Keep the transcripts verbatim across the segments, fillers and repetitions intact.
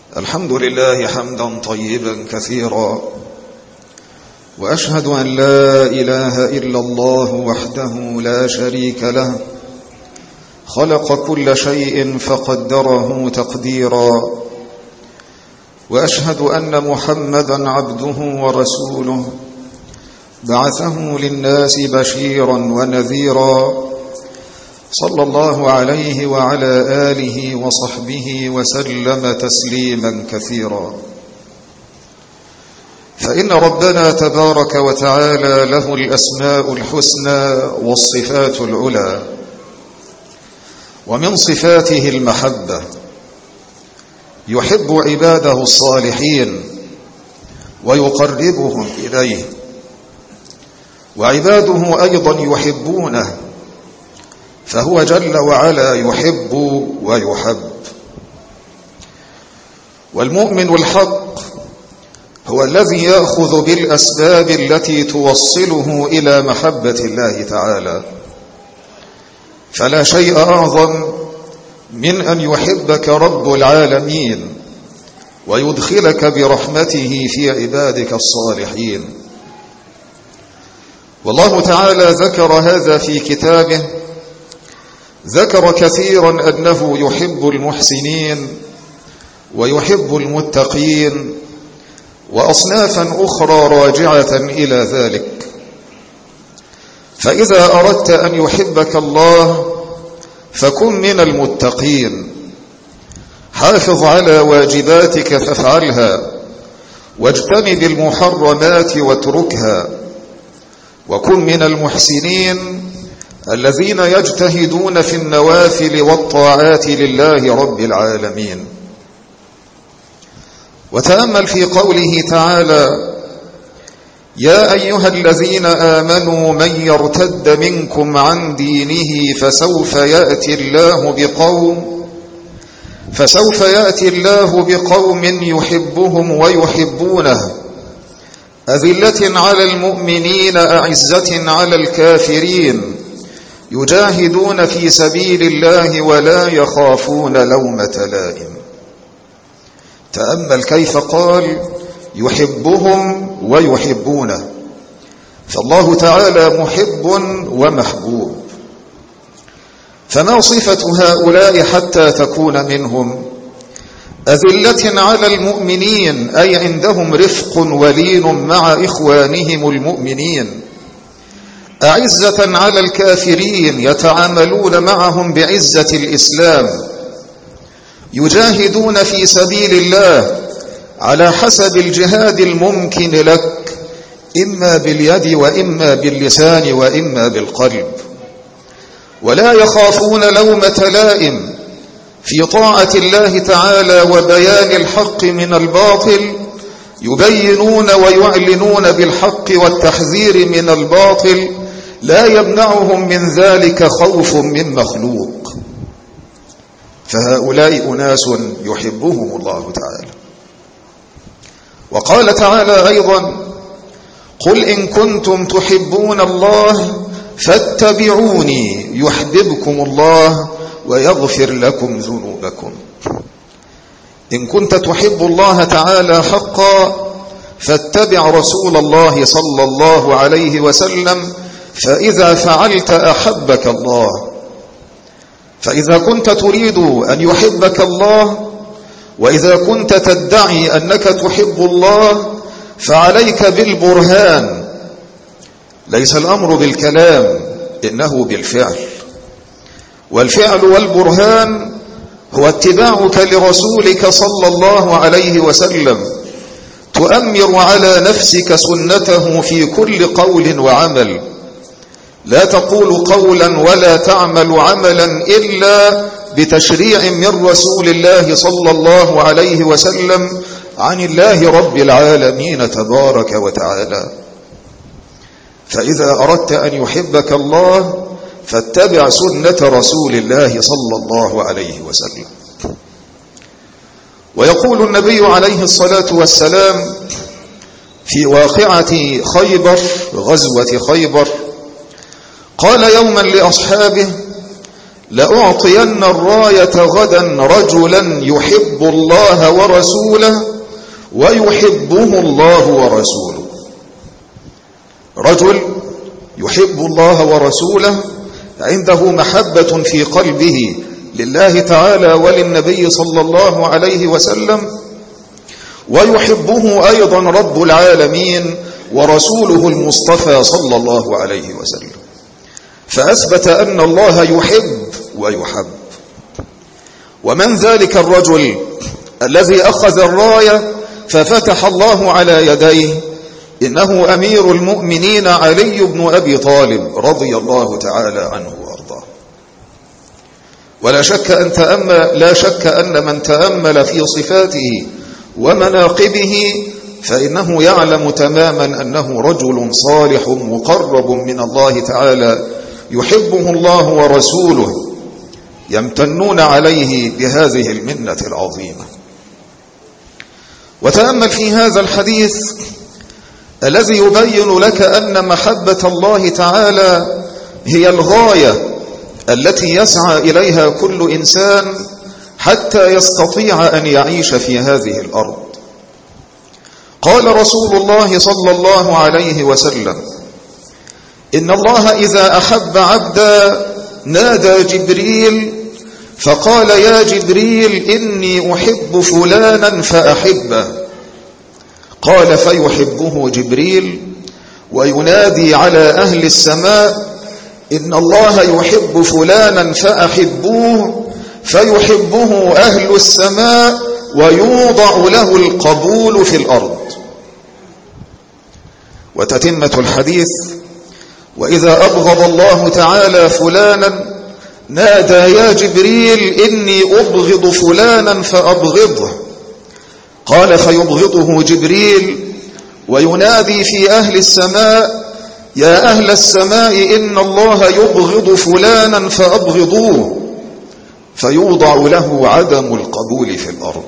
الحمد لله حمدا طيبا كثيرا، وأشهد أن لا إله إلا الله وحده لا شريك له، خلق كل شيء فقدره تقديرا، وأشهد أن محمدا عبده ورسوله بعثه للناس بشيرا ونذيرا، صلى الله عليه وعلى آله وصحبه وسلم تسليما كثيرا. فإن ربنا تبارك وتعالى له الأسماء الحسنى والصفات العلى، ومن صفاته المحبة، يحب عباده الصالحين ويقربهم إليه، وعباده أيضا يحبونه، فهو جل وعلا يحب ويحب. والمؤمن الحق هو الذي يأخذ بالأسباب التي توصله إلى محبة الله تعالى، فلا شيء أعظم من أن يحبك رب العالمين ويدخلك برحمته في عبادك الصالحين. والله تعالى ذكر هذا في كتابه، ذكر كثيرا أنه يحب المحسنين ويحب المتقين، وأصنافا أخرى راجعة إلى ذلك. فإذا أردت أن يحبك الله فكن من المتقين، حافظ على واجباتك فافعلها، واجتنب المحرمات واتركها، وكن من المحسنين الذين يجتهدون في النوافل والطاعات لله رب العالمين. وتأمل في قوله تعالى: يا أيها الذين آمنوا من يرتد منكم عن دينه فسوف يأتي الله بقوم فسوف يأتي الله بقوم يحبهم ويحبونه، أذلة على المؤمنين أعزة على الكافرين، يجاهدون في سبيل الله ولا يخافون لومة لائم. تأمل كيف قال يحبهم ويحبونه، فالله تعالى محب ومحبوب. فما صفة هؤلاء حتى تكون منهم؟ أذلة على المؤمنين، أي عندهم رفق ولين مع إخوانهم المؤمنين. أعزة على الكافرين، يتعاملون معهم بعزة الإسلام. يجاهدون في سبيل الله على حسب الجهاد الممكن لك، إما باليد وإما باللسان وإما بالقلب. ولا يخافون لومة لائم في طاعة الله تعالى وبيان الحق من الباطل، يبينون ويعلنون بالحق والتحذير من الباطل، لا يمنعهم من ذلك خوف من مخلوق. فهؤلاء أناس يحبهم الله تعالى. وقال تعالى أيضا: قل إن كنتم تحبون الله فاتبعوني يحببكم الله ويغفر لكم ذنوبكم. إن كنت تحب الله تعالى حقا فاتبع رسول الله صلى الله عليه وسلم، فإذا فعلت أحبك الله. فإذا كنت تريد أن يحبك الله، وإذا كنت تدعي أنك تحب الله، فعليك بالبرهان. ليس الأمر بالكلام، إنه بالفعل. والفعل والبرهان هو اتباعك لرسولك صلى الله عليه وسلم، تؤمر على نفسك سنته في كل قول وعمل. لا تقول قولا ولا تعمل عملا إلا بتشريع من رسول الله صلى الله عليه وسلم عن الله رب العالمين تبارك وتعالى. فإذا أردت أن يحبك الله فاتبع سنة رسول الله صلى الله عليه وسلم. ويقول النبي عليه الصلاة والسلام في واقعة خيبر، غزوة خيبر، قال يوما لأصحابه: لأعطين الراية غدا رجلا يحب الله ورسوله ويحبه الله ورسوله. رجل يحب الله ورسوله، عنده محبة في قلبه لله تعالى وللنبي صلى الله عليه وسلم، ويحبه أيضا رب العالمين ورسوله المصطفى صلى الله عليه وسلم، فأثبت أن الله يحب ويحب. ومن ذلك الرجل الذي أخذ الراية ففتح الله على يديه؟ إنه أمير المؤمنين علي بن أبي طالب رضي الله تعالى عنه وأرضاه. ولا شك أن تأمل لا شك أن من تأمل في صفاته ومناقبه فإنه يعلم تماما أنه رجل صالح مقرب من الله تعالى، يحبه الله ورسوله، يمتنون عليه بهذه المنة العظيمة. وتأمل في هذا الحديث الذي يبين لك أن محبة الله تعالى هي الغاية التي يسعى إليها كل إنسان حتى يستطيع أن يعيش في هذه الأرض. قال رسول الله صلى الله عليه وسلم: إن الله إذا أحب عبدا نادى جبريل فقال: يا جبريل إني أحب فلانا فأحبه. قال: فيحبه جبريل وينادي على أهل السماء: إن الله يحب فلانا فأحبوه، فيحبه أهل السماء ويوضع له القبول في الأرض. وتتمة الحديث: وإذا أبغض الله تعالى فلانا نادى يا جبريل إني أبغض فلانا فأبغضه. قال: فيبغضه جبريل وينادي في أهل السماء: يا أهل السماء إن الله يبغض فلانا فأبغضوه، فيوضع له عدم القبول في الأرض.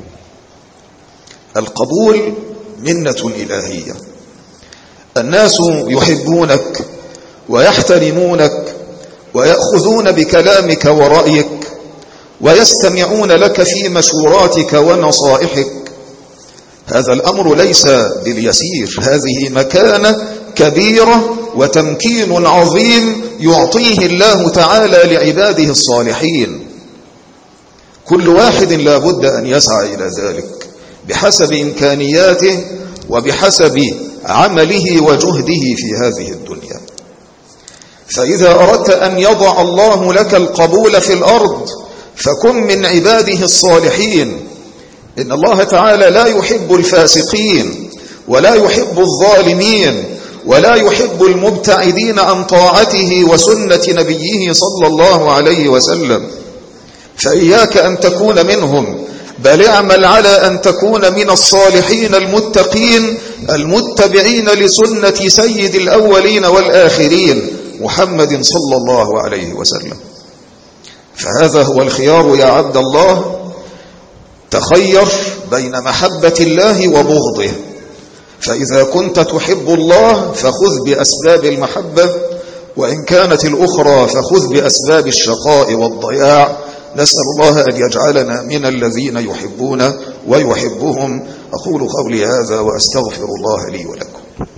القبول منة إلهية. الناس يحبونك ويحترمونك ويأخذون بكلامك ورأيك ويستمعون لك في مشوراتك ونصائحك. هذا الأمر ليس باليسير، هذه مكانة كبيرة وتمكين عظيم يعطيه الله تعالى لعباده الصالحين. كل واحد لا بد أن يسعى إلى ذلك بحسب إمكانياته وبحسب عمله وجهده في هذه الدنيا. فإذا أردت أن يضع الله لك القبول في الأرض فكن من عباده الصالحين. إن الله تعالى لا يحب الفاسقين ولا يحب الظالمين ولا يحب المبتعدين عن طاعته وسنة نبيه صلى الله عليه وسلم. فإياك أن تكون منهم، بل اعمل على أن تكون من الصالحين المتقين المتبعين لسنة سيد الأولين والآخرين محمد صلى الله عليه وسلم. فهذا هو الخيار يا عبد الله. تخير بين محبة الله وبغضه، فإذا كنت تحب الله فخذ بأسباب المحبة، وإن كانت الأخرى فخذ بأسباب الشقاء والضياع. نسأل الله أن يجعلنا من الذين يحبون ويحبهم. أقول قولي هذا وأستغفر الله لي ولكم.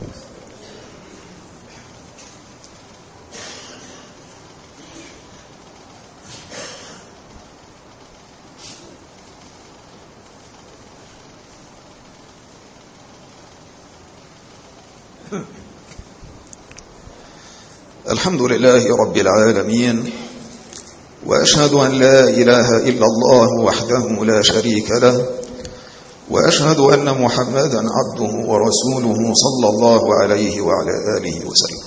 الحمد لله رب العالمين، وأشهد أن لا إله إلا الله وحده لا شريك له، وأشهد أن محمدا عبده ورسوله صلى الله عليه وعلى آله وسلم.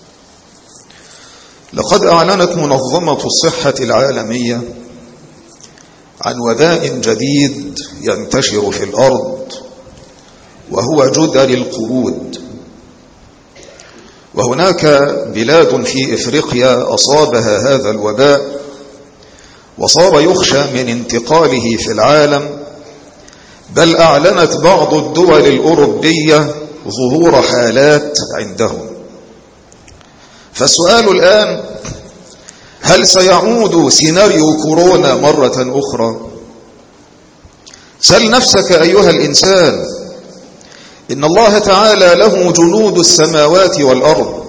لقد أعلنت منظمة الصحة العالمية عن وباء جديد ينتشر في الأرض، وهو جدري القرود. وهناك بلاد في إفريقيا أصابها هذا الوباء، وصار يخشى من انتقاله في العالم، بل أعلنت بعض الدول الأوروبية ظهور حالات عندهم. فالسؤال الآن: هل سيعود سيناريو كورونا مرة أخرى؟ سل نفسك أيها الإنسان، إن الله تعالى له جنود السماوات والأرض،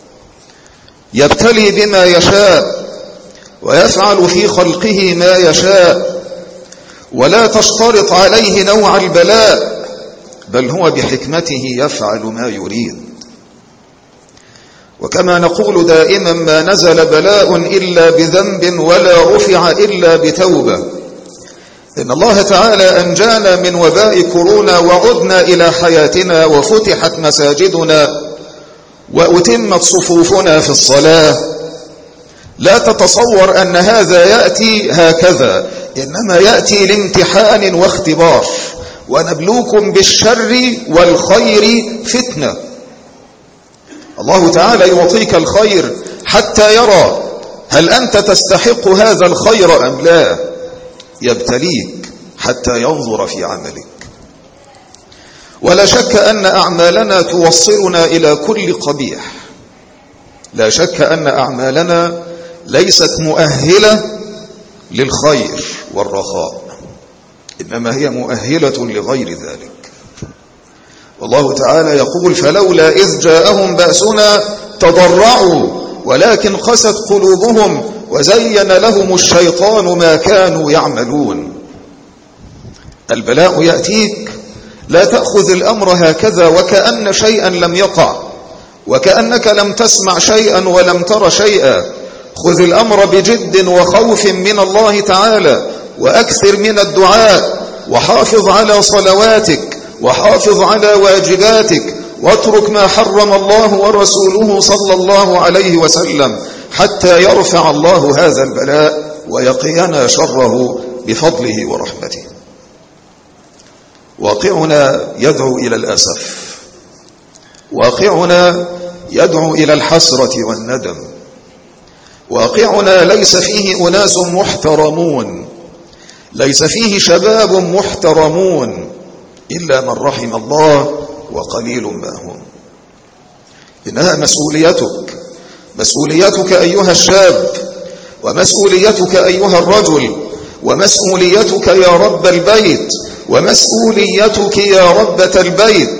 يبتلي بما يشاء ويفعل في خلقه ما يشاء، ولا تشترط عليه نوع البلاء، بل هو بحكمته يفعل ما يريد. وكما نقول دائما: ما نزل بلاء إلا بذنب ولا رفع إلا بتوبة. إن الله تعالى أنجانا من وباء كورونا وعدنا إلى حياتنا وفتحت مساجدنا وأتمت صفوفنا في الصلاة. لا تتصور أن هذا يأتي هكذا، إنما يأتي لامتحان واختبار، ونبلوكم بالشر والخير فتنة. الله تعالى يعطيك الخير حتى يرى هل أنت تستحق هذا الخير أم لا، يبتليك حتى ينظر في عملك. ولا شك أن أعمالنا توصلنا إلى كل قبيح، لا شك أن أعمالنا ليست مؤهلة للخير والرخاء، إنما هي مؤهلة لغير ذلك. والله تعالى يقول: فلولا إذ جاءهم بأسنا تضرعوا ولكن قست قلوبهم وزين لهم الشيطان ما كانوا يعملون. البلاء يأتيك، لا تأخذ الأمر هكذا وكأن شيئا لم يقع، وكأنك لم تسمع شيئا ولم تر شيئا. خذ الأمر بجد وخوف من الله تعالى، وأكثر من الدعاء، وحافظ على صلواتك، وحافظ على واجباتك، واترك ما حرم الله ورسوله صلى الله عليه وسلم، حتى يرفع الله هذا البلاء ويقينا شره بفضله ورحمته. واقعنا يدعو إلى الأسف، واقعنا يدعو إلى الحسرة والندم. واقعنا ليس فيه أناس محترمون، ليس فيه شباب محترمون، إلا من رحم الله وقليل ما هم. إنها مسؤوليتك، مسؤوليتك أيها الشاب، ومسؤوليتك أيها الرجل، ومسؤوليتك يا رب البيت، ومسؤوليتك يا ربة البيت.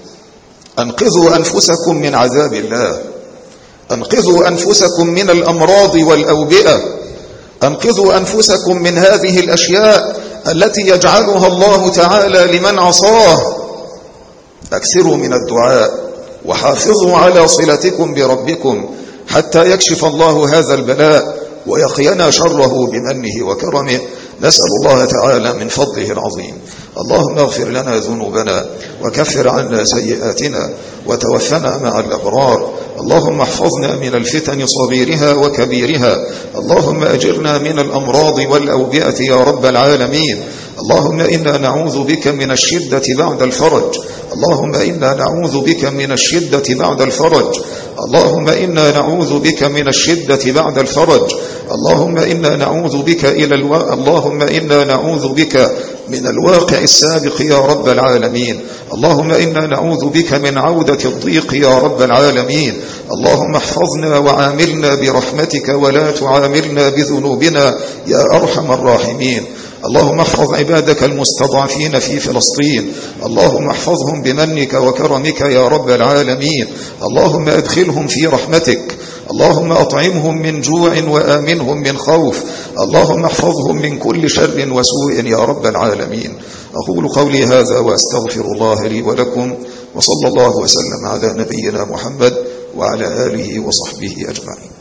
أنقذوا أنفسكم من عذاب الله، أنقذوا أنفسكم من الأمراض والأوبئة، أنقذوا أنفسكم من هذه الأشياء التي يجعلها الله تعالى لمن عصاه. أكثروا من الدعاء، وحافظوا على صلتكم بربكم حتى يكشف الله هذا البلاء ويقينا شره بمنه وكرمه. نسأل الله تعالى من فضله العظيم. اللهم اغفر لنا ذنوبنا وكفر عنا سيئاتنا وتوفنا مع الأبرار. اللهم احفظنا من الفتن صغيرها وكبيرها. اللهم أجرنا من الأمراض والأوبئة يا رب العالمين. اللهم إنا نعوذ بك من الشدة بعد الفرج. اللهم إنا نعوذ بك من الشدة بعد الفرج. اللهم إنا نعوذ بك من الشدة بعد الفرج. اللهم إنا نعوذ بك إلى الو... اللهم إنا نعوذ بك من الواقع السابق يا رب العالمين. اللهم إنا نعوذ بك من عودة الضيق يا رب العالمين. اللهم احفظنا وعاملنا برحمتك ولا تعاملنا بذنوبنا يا أرحم الراحمين. اللهم احفظ عبادك المستضعفين في فلسطين. اللهم احفظهم بمنك وكرمك يا رب العالمين. اللهم ادخلهم في رحمتك. اللهم أطعمهم من جوع وآمنهم من خوف. اللهم احفظهم من كل شر وسوء يا رب العالمين. أقول قولي هذا وأستغفر الله لي ولكم، وصلى الله وسلم على نبينا محمد وعلى آله وصحبه أجمعين.